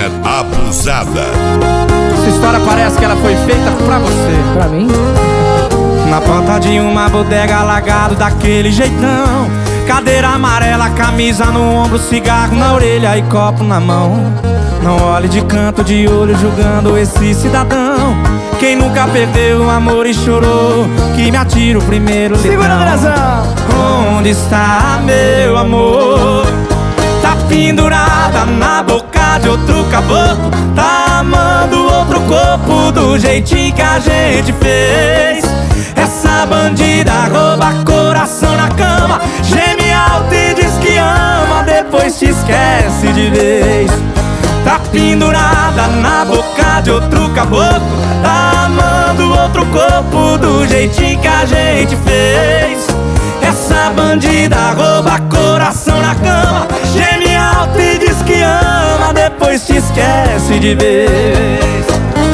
Pegadinha abusada. Essa história parece que ela foi feita pra você. Pra mim? Na porta de uma bodega, alagado daquele jeitão, cadeira amarela, camisa no ombro, cigarro na orelha e copo na mão. Não olhe de canto de olho julgando esse cidadão. Quem nunca perdeu o amor e chorou, que me atira o primeiro litrão. Segura a direção. Onde está meu amor? Tá pendurada na boca de outro caboclo, tá amando outro corpo do jeitinho que a gente fez. Essa bandida rouba coração na cama, geme alto e diz que ama, depois te esquece de vez. Tá pendurada na boca de outro caboclo, tá amando outro corpo do jeitinho que a gente fez. Essa bandida rouba coração na cama, geme alto e diz que ama, depois te esquece de vez.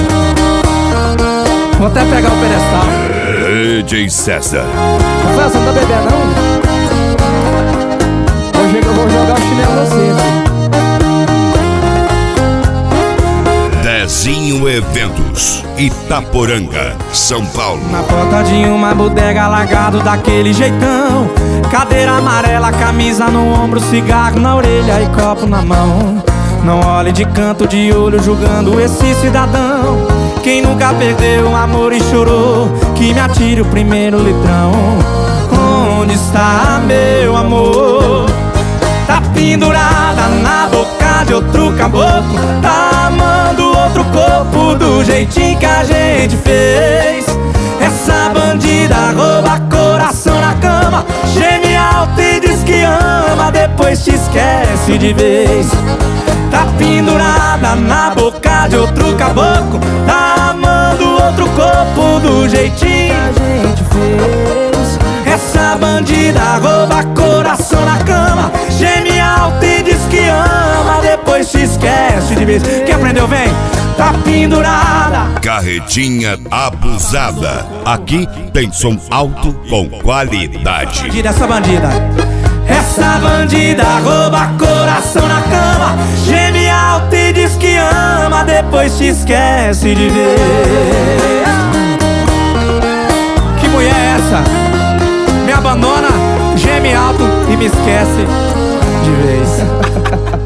Vou até pegar o pedestal. DJ César. Rafael, você não tá bebendo, não? Hoje eu vou jogar o chinelo em você, filho. Dezinho Eventos, Itaporanga, São Paulo. Na porta de uma bodega, alagado daquele jeitão, cadeira amarela, camisa no ombro, cigarro na orelha e copo na mão. Não olhe de canto de olho julgando esse cidadão. Quem nunca perdeu o amor e chorou, que me atire o primeiro litrão. Onde está meu amor? Tá pendurada na boca de outro caboclo, tá amando outro corpo do jeitinho que a gente fez. Essa bandida rouba coração na cama, geme alto e diz que ama, depois te esquece de vez. Tá pendurada na boca de outro caboclo, tá amando outro corpo do jeitinho que a gente fez. Essa bandida rouba coração na cama, geme alto e diz que ama, depois te esquece de vez. Quem aprendeu vem. Tá pendurada. Carretinha abusada. Aqui tem som alto com qualidade. Essa bandida, essa bandida rouba coração na cama, geme alto e diz que ama, depois te esquece de ver. Que mulher é essa? Me abandona, geme alto e me esquece de vez.